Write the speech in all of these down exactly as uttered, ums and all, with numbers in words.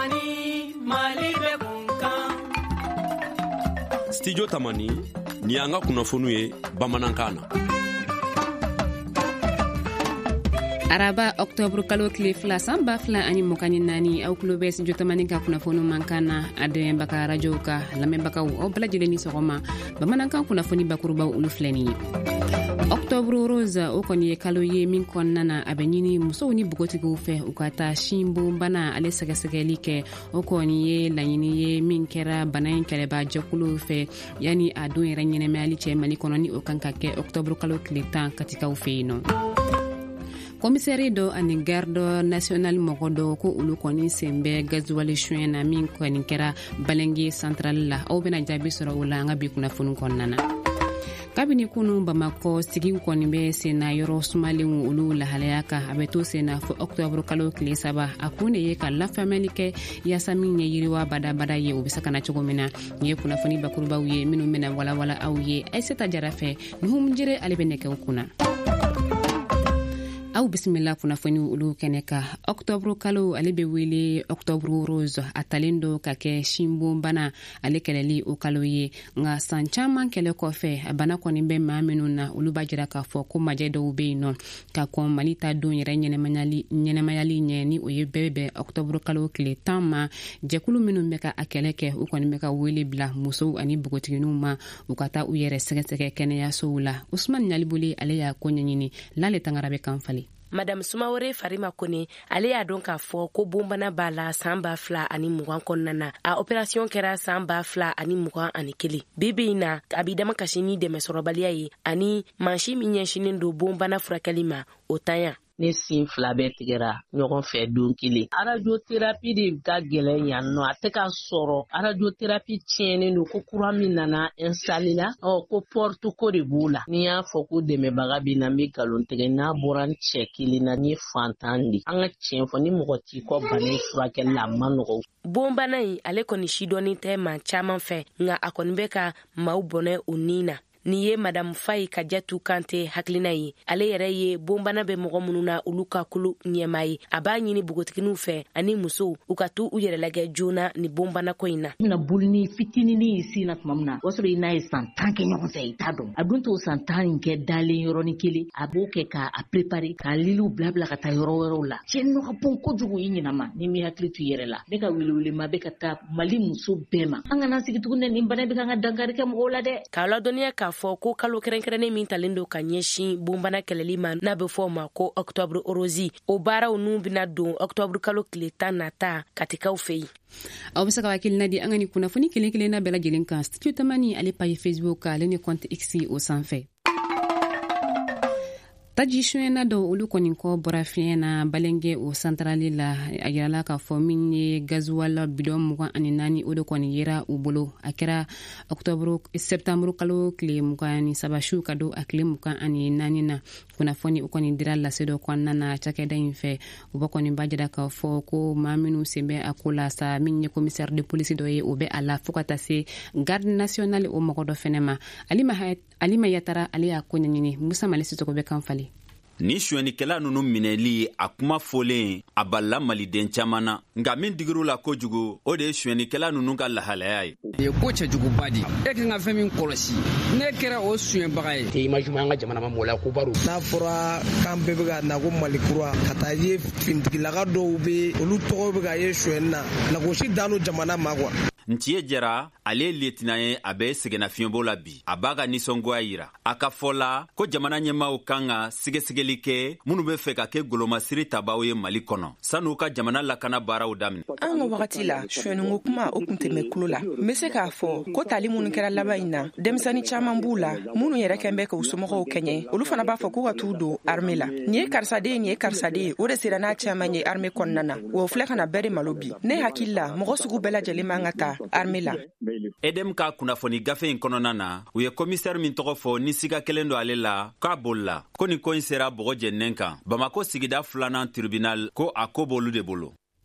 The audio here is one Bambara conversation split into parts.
Tamani Mali be kunkan. Studio Tamani ni anga kunafunu ye Bamanankana. Araba Octobre kalo kile fila samba fila ani mokani nani au kulobe studio Tamani ka kunafunu mankana ade baka radio ka lambe baka o bala jeleni sogoma Bamanankan kunafuni bakuruba ulu fleni. Octobre Rose o koni kalo ye min konnana abenyini muso ni bugotigo fe ukata shimbo bana ale sagasageli ke o koni ye lanyini ye min kera banayin keleba jakulu fe yani adu yerenyene mali che mali kononi o kankake Octobre kalo klitan katika ufeino. Komisari do ani gardo national mogodo ko ulu koni sembe gazuwali shwena min koni kera balengi central la o bena jabi soro ula nga bi kuna funu konnana. Kabini kunu Bamako sigi koni be sena yoro sumali ulu la halayaka abeto sena fo Octobre kalo kile saba akune ye ka la family ke ya samin ye yiriwa bada bada ye obisaka na chogomina ye kuna foni bakuruba uye minu mena wala wala auye aiseta jarafe nuhumjire alibeneke ukuna. Au bismillah kuna foni ulu keneka Octobre kalo alebe wele Octobre Rose atalindo kake shimbo bana alekeleli o kalo ye nga sanchama kele kofe bana koni be mamenu na ulu bajira ka fo ko majedo ube no ka ko malita do yere nyene manyali nyene mayali nyeni o ye bebe Octobre kalo kle tama jekulu minu meka akeleke u koni meka wele bla muso ani bugotinuma ukata u yere sege kene ya soula Usman Nyalibuli ale ya konyanyini lale tangarabe kanfali. Madame Sumawore Farima Kone ale ya don ka fo ko bombana bala samba fla ani mugan konnana a operation kera samba fla ani mugan ani kili bibi na abidama kashini de mesorobaliya yi ani manshi minyeshinin do bombana furakalima otanya ne sin fila bɛ tigɛra ɲɔgɔn fɛ don kelen radiothérapie de ka gɛlɛn yan nɔ a tɛ ka sɔrɔ radiothérapie tiɲɛnen don ko kura min nana installé la ɔ ko porte ko de b'o la ni y'a fɔ ko dɛmɛbaga bɛ na n bɛ galon tigɛ n'a bɔra n cɛ kelen na ni fantan de an ka tiɲɛ fɔ ni mɔgɔ t'i kɔ bana furakɛli la a ma nɔgɔ. Bombana yi ale kɔni sidɔnni tɛ man caman fɛ nka a kɔni bɛ ka maaw bɔnɛ o ni na. Ni ye Madame Faye Kajatu Kante haklina yi ale yɛrɛ ye bombana bɛ mɔgɔ minnu na olu ka kulu ɲɛma ye a b'a ɲini bugotigininw fɛ ani musow u ka tu u yɛrɛ lajɛ joona ni bombana ko in na. Mina buluni fitinini sin na tuma min na o sɔrɔ i n'a ye san tan kɛ ɲɔgɔn fɛ i t'a dɔn a dun t'o san tan in kɛ dalen yɔrɔnin kelen a b'o kɛ k'a préparer k'a liliw bila bila ka taa yɔrɔ wɛrɛw la cɛ nɔ ka bon kojugu i ɲinama ni mi hakili to i yɛrɛ la ne ka welewelema bɛ ka taa Mali muso bɛɛ ma an kana sigi tuguni nin bana bɛ kan ka dankari kɛ mɔgɔw la dɛ. K'a ladɔnniya k'a fɔ ko kalo kɛrɛnkɛrɛnnen min talen do ka ɲɛsin bombana kɛlɛli ma n'a bɛ fɔ o ma ko Octobre Rose o baaraw n'u bɛna don Octobre kalo tile tan nata katikaw fɛ yen. Aw bɛ se ka wakili na di an ka ni kunnafoni kelen kelen na bɛɛ lajɛlen kan Studio Tamani ale page Facebook ale ni compte X o sanfɛ. Taji shwena do ulu koni ko bora fiena balenge o centrali la ayala ka fo minye gazuwala bidon mugan ani nani odo koni yera ubolo akera Octobre Septembre kalo kle mugani sabashu kado akle mugan ani nani na kuna foni ukoni dira la sedo kwana na chakeda infe ubakoni bajada ka fo ko maminu sembe akola sa minye commissaire de police do ye obe ala fukata se garde nationale o mokodo fenema alima hayat alima yatara ali akonya nyini musa malisi to ko be kanfali. Ni suɲɛnikɛla nunu minɛli a kuma fɔlen a balila maliden caman na nka min digiru la kojugu o de ye suɲɛnikɛla nunu ka lahalaya ye. Ye ko cɛjuguba di e kan ka fɛn min kɔlɔsi ne kɛra o suɲɛbaga ye. Te imagine an ka jamana ma mɔla ko baro n'a fɔra kan bɛɛ bɛ ka na ko Mali kura ka taa ye finitigilaga dɔw bɛ olu tɔgɔ bɛ ka ye suɲɛni na lagosi dano jamana ma quoi. Ntiye Jara ale lieutenant ye a bɛ sɛgɛnnafiɲɛbɔ la bi a b'a ka nisɔngoya yira a ka fɔ la ko jamana ɲɛmaaw kan ka sɛgɛsɛgɛli kɛ minnu bɛ fɛ ka kɛ golomasiri tabaw ye Mali kɔnɔ san'u ka jamana lakana baaraw daminɛ. An ka wagati la suɲɛniko kuma o kun tɛ mɛn kulo la n bɛ se k'a fɔ ko tali minnu kɛra laban in na denmisɛnnin caman b'u la minnu yɛrɛ kɛn bɛ k'u somɔgɔw kɛɲɛ olu fana b'a fɔ k'u ka t'u don armée la nin ye karisaden nin ye karisaden ye o de sera n'a caman ye armée kɔnɔna na wa o filɛ ka na bɛɛ de malo bi ne hakili la mɔgɔ sugu bɛɛ lajɛlen man ka taa armée la. Edem ka kunnafoni gafe in kɔnɔna na u ye commissaire min tɔgɔ fɔ ni siga kelen do ale la k'a bolila ko ni ko in sera bɔgɔ jɛnnen kan Bamako sigida filanan tribunal ko a ko b'olu de bolo.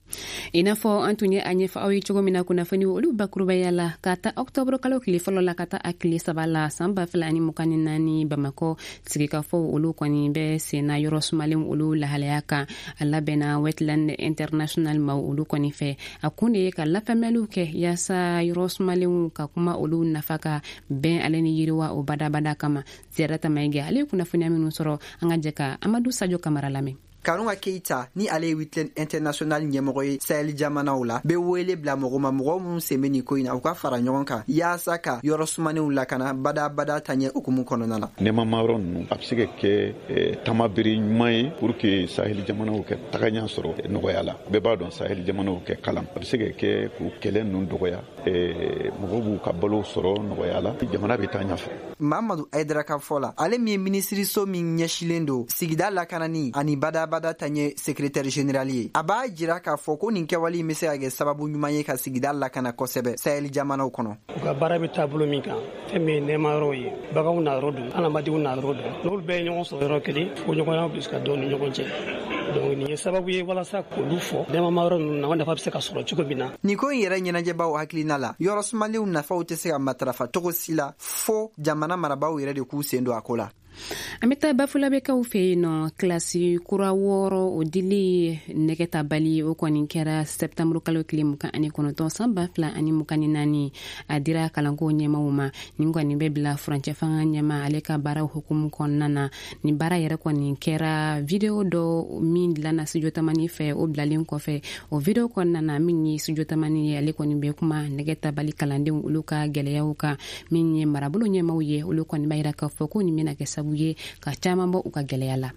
i n'a fɔ an tun ye a ɲɛfɔ aw ye cogo min na kunnafoni olu bakurubaya la ka ta octobre kalo tile fɔlɔ la ka ta a tile saba la san ba fila ani mugan ni naani bamakɔ sigikafɔw olu kɔni bɛ senna yɔrɔ sumalen olu lahalaya kan a labɛnna wetland international ma olu kɔni fɛ a kun de ye ka lafɛmɛliw kɛ yaasa yɔrɔ sumalenw ka kuma olu nafa ka bɛn ale ni yiriwa o badabada kama ziyarata maige ale ye kunnafoniya minnu sɔrɔ an ka jɛ ka amadu sajo kamara lamɛn. Kanunga Keita ni ale ye Wetland International ɲɛmɔgɔ ye Sahel jamanaw la bɛ wele bila mɔgɔ ma mɔgɔ minnu sen bɛ nin ko in na u ka fara ɲɔgɔn kan yaasa ka yɔrɔ sumanenw lakana badabada taɲɛ hukumu kɔnɔna la. Nɛɛma yɔrɔ ninnu a bɛ se ka kɛ tamabere ɲuman ye pour que Sahel jamanaw kɛ tagaɲɛ sɔrɔ nɔgɔya la bɛɛ b'a dɔn Sahel jamanaw kɛ kalan a bɛ se ka kɛ k'u kɛlɛ ninnu dɔgɔya mɔgɔw b'u ka balo sɔrɔ nɔgɔya la jamana bɛ taa ɲɛfɛ. Mamadu Aidara ka fɔ la ale min ye minisiriso min ɲɛsilen don sigida lakanani ani badabada bada taɲɛ secrétaire général ye a b'a jira k'a fɔ ko nin kɛwale bɛ se ka kɛ sababu ɲuman ye ka sigida lakana kosɛbɛ Sahel jamanaw kɔnɔ. U ka baara bɛ taabolo min kan fɛn min ye nɛɛma yɔrɔ ye baganw na yɔrɔ don adamadenw na yɔrɔ don n'olu bɛɛ ye ɲɔgɔn sɔrɔ yɔrɔ kelen fo ɲɔgɔnya bɛ se ka dɔn ni ɲɔgɔn cɛ donc nin ye sababu ye walasa k'olu fɔ nɛɛma yɔrɔ ninnu na o nafa bɛ se ka sɔrɔ cogo min na. Nin ko in yɛrɛ ɲɛnajɛbaw hakilina la yɔrɔ sumalenw nafaw tɛ se ka matarafa cogo si la fo jamana marabaw yɛrɛ de k'u sen don a ko la. An bɛ taa Bafulabekaw fɛ yen nɔ kilasi kura wɔɔrɔ o dili nɛgɛta bali o kɔni kɛra septembre kalo tile mugan ani kɔnɔntɔn san ba fila ani mugan ni naani a dira kalanko ɲɛmaw ma nin kɔni bɛ bila furancɛ fanga ɲɛma ale ka baaraw hukumu kɔnɔna na nin baara yɛrɛ kɔni kɛra video dɔ min dilanna studio tamani fɛ o bilalen kɔfɛ o video kɔnɔna na min ye studio tamani ye ale kɔni bɛ kuma nɛgɛta bali kalandenw olu ka gɛlɛyaw kan min ye marabolo ɲɛmaw ye olu kɔni b'a yira k'a fɔ ko nin bɛna kɛ sabu ye ka caman bɔ u ka gɛlɛya la.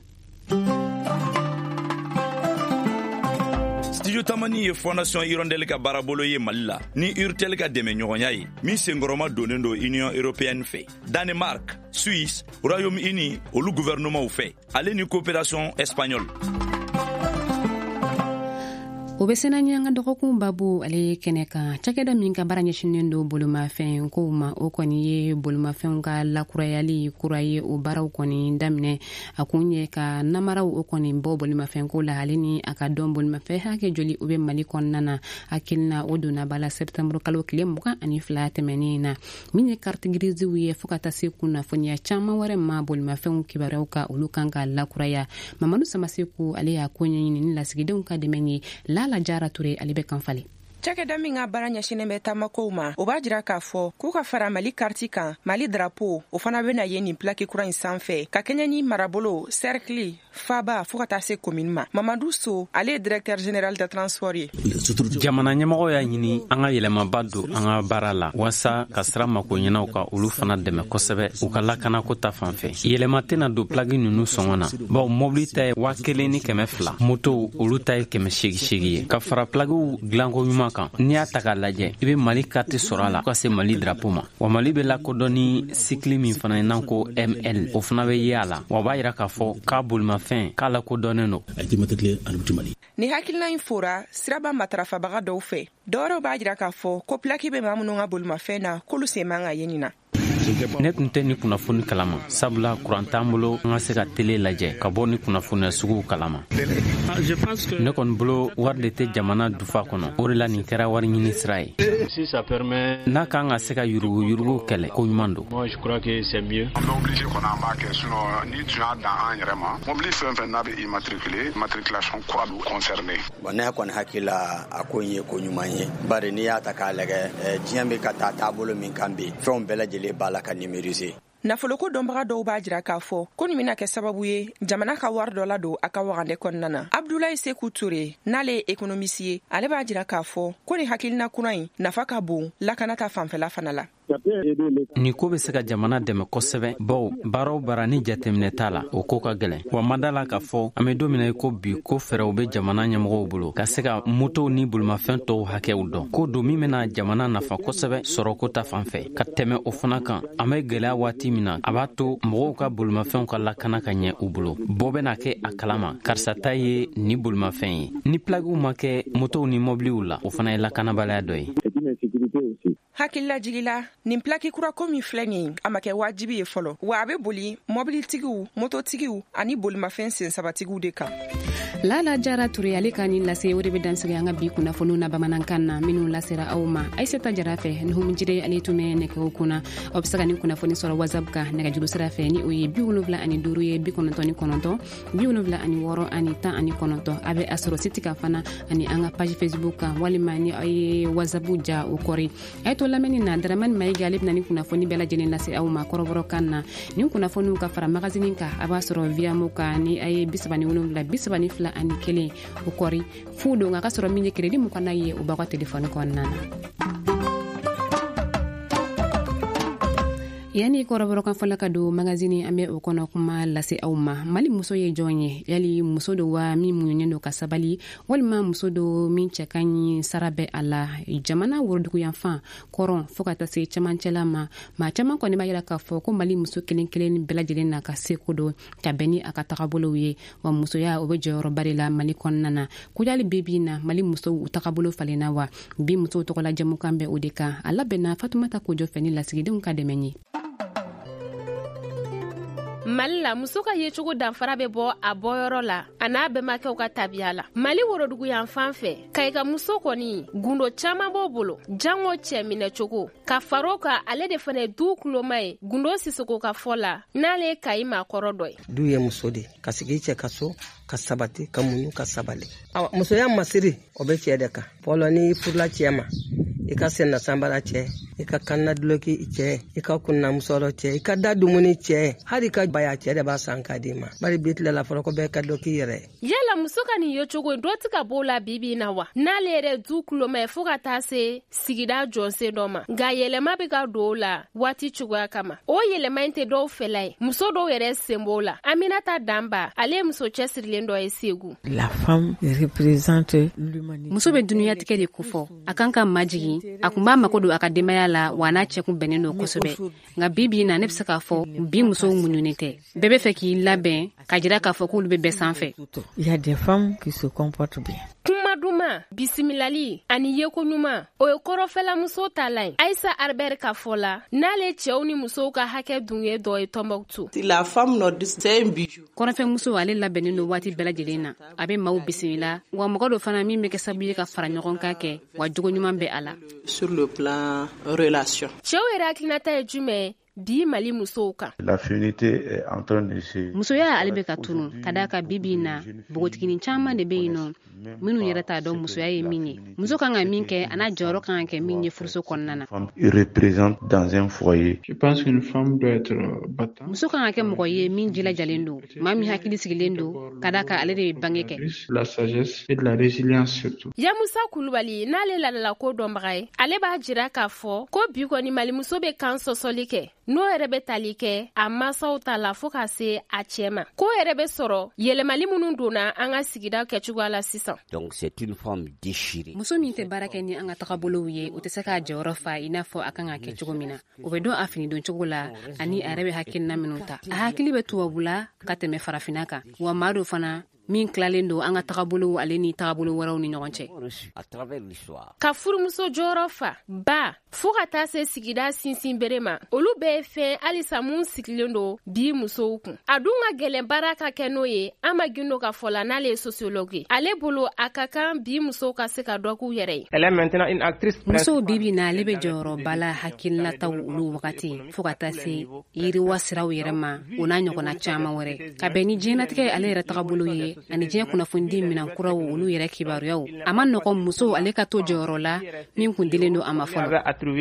Studio Tamani ye Fondation Hirondelle ka baarabolo ye Mali la ni Urtel ka dɛmɛ ɲɔgɔnya ye min senkɔrɔma donnen do Union Européenne fɛ Danemark, Suisse, Royaume-Uni olu gouvernement fɛ ale ni coopération espagnole. O bɛ sena ɲɛ an ka dɔgɔkun babu ale kɛnɛ kan cakɛda min ka baara ɲɛsinnen do bolomafɛn kow ma o kɔni ye bolomafɛnw ka lakurayali kura ye o baaraw kɔni daminɛ a kun ye ka namaraw o kɔni bɔ bolomafɛnko la ale ni a ka dɔn bolomafɛn hakɛ joli o bɛ Mali kɔnɔna na hakilina o donna bala septembre kalo tile mugan ani fila tɛmɛnen na min ye carte grisew ye fo ka taa se kunnafoniya caman wɛrɛ ma bolomafɛnw kibaruyaw ka olu kan ka lakuraya Mamadu Samaseku ale y'a ko ɲɛɲini ni lasigidenw ka dɛmɛ ye la Jara Ture ale bɛ kanfali. Cakɛda min ka baara ɲɛsinnen bɛ taamakow ma o b'a jira k'a fɔ k'u ka fara Mali karti kan Mali drapeau o fana bɛna ye nin plaki kura in sanfɛ ka kɛɲɛ ni marabolo cercle faba fo ka taa se commune ma. Mamadou So ale ye directeur général de transport ye. Jamana ɲɛmɔgɔ y'a ɲini an ka yɛlɛmaba don an ka baara la walasa ka sira mako ɲɛnaw ka olu fana dɛmɛ kosɛbɛ u ka lakanako ta fanfɛ. Yɛlɛma tɛna don plaki ninnu sɔngɔ na bawo mobili ta ye waa kelen ni kɛmɛ fila moto olu ta ye kɛmɛ seegin seegin ye ka fara plakiw dilanko ɲuman kan n'i y'a ta k'a lajɛ i bɛ Mali carte sɔrɔ a la ka se Mali drapeau ma wa Mali bɛ lakodɔn ni cycle min fana ye n'an ko M L o fana bɛ ye a la wa b'a yira k'a fɔ k'a bolimafɛn k'a lakodɔnnen don. Ni hakilina in fora siraba matarafabaga dɔw fɛ dɔwɛrɛw b'a jira k'a fɔ ko plaki bɛ maa minnu ka bolimafɛn na k'olu sen man ka ye nin na. Ne tun tɛ ni kunnafoni kalama sabula kuran t'an bolo an ka se ka tele lajɛ ka bɔ ni kunnafoniya suguw kalama. Ne kɔni bolo wari de tɛ jamana dufa kɔnɔ o de la nin kɛra wari ɲini sira ye. N'a kan ka se ka yurugu yurugu kɛlɛ ko ɲuman don. Moi je crois que c'est mieux. On est obligé qu'on en marque sinon ni tu as dans un yɛrɛ ma mobili fɛn fɛn n'a bɛ immatriculé matriculation kura b'u concerné. Bon ne kɔni hakila a ko in ye ko ɲuman ye bari n'i y'a ta k'a lajɛ diɲɛ bɛ ka taa taabolo min kan bi fɛnw bɛɛ lajɛlen b'a la ka numériser. Nafoloko dɔnbaga dɔw b'a jira k'a fɔ ko nin bɛna kɛ sababu ye jamana ka wari dɔ la don a ka wagande kɔnɔna na. Abdoulaye Sekou Touré n'ale ye économiste ye ale b'a jira k'a fɔ ko nin hakilina kura in nafa ka bon lakana ta fanfɛla fana la. Ni ko bɛ se ka jamana dɛmɛ kosɛbɛ bawo baaraw baara ni jateminɛ t'a la o ko ka gɛlɛn wa ma da la k'a fɔ an bɛ don min na ko bi ko fɛɛrɛw bɛ jamana ɲɛmɔgɔw bolo ka se ka motow ni bolimafɛn tɔw hakɛw dɔn ko don min bɛna jamana nafa kosɛbɛ sɔrɔko ta fanfɛ ka tɛmɛ o fana kan an bɛ gɛlɛya waati min na a b'a to mɔgɔw ka bolimafɛnw ka lakana ka ɲɛ u bolo bɔ bɛna kɛ a kalama karisa ta ye ni bolimafɛn ye ni plagiw ma kɛ motow ni mobiliw la o fana ye lakanabaliya dɔ ye. Hakilila jigila nin plaki kura ko min filɛ nin a ma kɛ wajibi ye fɔlɔ wa a bɛ boli mobilitigiw mototigiw ani bolimafɛn sen sabatigiw de kan. Lala Jara Ture ale ka ni lase o de be dansigi an ka bi kunnafoniw na bamanankan na minnu lasera aw ma Aisata Jara fɛ nuhum jire ale tun bɛ nɛgɛw kunna aw bɛ se ka ni kunnafoni sɔrɔ WhatsApp kan nɛgɛjuru sira fɛ ni o ye bi wolonwula ani duuru ye bi kɔnɔntɔn ni kɔnɔntɔn bi wolonwula ani wɔɔrɔ ani tan ani kɔnɔntɔn a bɛ a sɔrɔ siti kan fana ani an ka page Facebook kan walima ni aw ye WhatsApp ja o kɔri a ye to lamɛnni na Daramani Mayiga ale bɛna ni kunnafoni bɛɛ lajɛlen lase aw ma kɔrɔbɔrɔ kan na ni kunnafoniw ka fara magazine kan a b'a sɔrɔ via mo kan ni a ye bi saba ni wolonwula bi saba ni fila ani kelen o kɔri fu don a ka sɔrɔ min ye crédit mun kana ye o b'a ka telefɔni kɔnɔna na. Yani kɔrɔbɔrɔ kan fɔla ka don magazine an bɛ o kɔnɔ kuma lase aw ma Mali muso ye jɔn ye yali muso do wa min muɲunen do ka sabali walima muso do min cɛ ka ɲi sara bɛ a la jamana worodugu yanfan kɔrɔn fo ka taa se cɛmancɛla ma maa caman kɔni b'a yira k'a fɔ ko Mali muso kelen kelen bɛɛ lajɛlen na ka se ko do ka bɛn ni a ka tagabolow ye wa musoya o bɛ jɔyɔrɔba de la Mali kɔnɔna na ko yali bi bi na Mali muso u tagabolo falenna wa bi musow tɔgɔla jamukan bɛ o de kan a labɛnna Fatumata Kojo fɛ ni lasigidenw ka dɛmɛ ye. Mali la muso ka ye cogo danfara bɛ bɔ a bɔyɔrɔ la a n'a bɛnbakɛw ka tabiya la Mali worodugu yan fan fɛ ka i ka muso kɔni gundo caman b'o bolo jango cɛ minɛ cogo ka faro ka ale de fana du kuloma ye gundo Sisoko ka fɔ la n'ale ye Kayi maakɔrɔ dɔ ye du ye muso de ka sigi cɛ ka so ka sabati ka muɲu ka sabali awa musoya masiri o bɛ cɛ de kan fɔlɔ ni furula cɛ ma i ka senna sanbara cɛ i ka kanna duloki cɛ i ka kunna musɔrɔ cɛ i ka da dumuni cɛ hali ka baya cɛ de b'a san ka di ma bari bi tile la fɔlɔ ko bɛɛ ka dɔ k'i yɛrɛ yala muso ka nin ye cogo dɔ tɛ ka b'o la bibi na wa n'ale yɛrɛ du kuloma ye fo ka taa se sigida jɔnsen dɔ ma nka yɛlɛma bɛ ka don o la waati cogoya kama o yɛlɛma in tɛ dɔw fɛla ye muso dɔw yɛrɛ sen b'o la Aminata Danba ale ye muso cɛsirilen dɔ ye Segu la femme représente l'humanité muso bɛ duniyatigɛ de kofɔ a kan ka majigi a kun b'a mako don a ka denbaya la wa n'a cɛ kun bɛnnen don kosɛbɛ nka bi bi na ne bɛ se k'a fɔ bi musow muɲunen tɛ bɛɛ bɛ fɛ k'i labɛn ka jira k'a fɔ k'olu bɛ bɛɛ sanfɛ. Il y a des femmes qui se comportent bien. Kuma duma bisimilali ani yeko ɲuman o ye kɔrɔfɛla muso ta la ye Aïssa Arbert ka fɔ la n'ale cɛw ni musow ka hakɛ dun ye dɔ ye Tombouctou. La femme nordiste c'est un bijou. Kɔrɔfɛ muso ale labɛnnen don waati bɛɛ lajɛlen na a bɛ maaw bisimila wa mɔgɔ dɔ fana min bɛ kɛ sababu ye ka fara ɲɔgɔn kan kɛ wa jogo ɲuman bɛ a la. Sur le plan relation. Cɛw yɛrɛ hakilinata ye jumɛn bi Mali musow kan. La féminité est en train de se musoya ale bɛ ka tunu ka da ka bibi na bogotigini caman de bɛ yen nɔ minnu yɛrɛ t'a dɔn musoya ye min ye muso kan ka min kɛ a n'a jɔyɔrɔ kan ka kɛ min ye furuso kɔnɔna na. Il représente dans un foyer. Je pense qu'une femme doit être battante. Muso kan ka kɛ mɔgɔ ye min jilajalen don maa min hakili sigilen don ka da ka ale de bange kɛ. La sagesse et de la résilience surtout. Yamusa Kulubali n'ale lalala ko dɔnbaga ye ale b'a jira k'a fɔ ko bi kɔni Mali muso bɛ kan sɔsɔli kɛ n'o yɛrɛ bɛ tali kɛ a masaw ta la fo ka se a cɛ ma ko yɛrɛ bɛ sɔrɔ yɛlɛmali minnu donna an ka sigida kɛcogoya la sisan. Donc c'est une femme déchirée. Muso min tɛ baara kɛ ni an ka tagabolow ye o tɛ se k'a jɔyɔrɔ fa i n'a fɔ a kan ka kɛ cogo min na o bɛ dɔn a fini don cogo la ani a yɛrɛ bɛ hakilina minnu ta a hakili bɛ tubabu la ka tɛmɛ farafina kan wa maa dɔ fana min tilalen don an ka tagabolo ale ni tagabolo wɛrɛw ni ɲɔgɔn cɛ. Ka furumuso jɔyɔrɔ fa ba fo ka taa se sigida sinsin bere ma olu bɛɛ ye fɛn halisa mun sigilen don bi musow kun a dun ka gɛlɛn baara ka kɛ n'o ye an ma gindo ka fɔ la n'ale ye sociologue ye ale bolo a ka kan bi musow ka se ka dɔ k'u yɛrɛ ye. Musow bibi na ale bɛ jɔyɔrɔba la hakilinataw olu wagati fo ka taa se yiriwa siraw yɛrɛ ma o n'a ɲɔgɔnna caman wɛrɛ ka bɛn ni diɲɛnatigɛ ale yɛrɛ tagabolo ye ani diɲɛ kunnafoni minan kuraw olu yɛrɛ kibaruyaw a ma nɔgɔ muso ale ka to jɔyɔrɔ la min kun dilen don a ma fɔlɔ.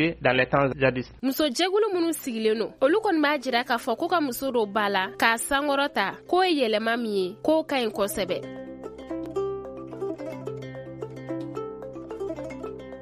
Muso jɛkulu minnu sigilen don olu kɔni b'a jira k'a fɔ ko ka muso dɔw b'a la k'a sankɔrɔta k'o ye yɛlɛma min ye k'o ka ɲi kosɛbɛ.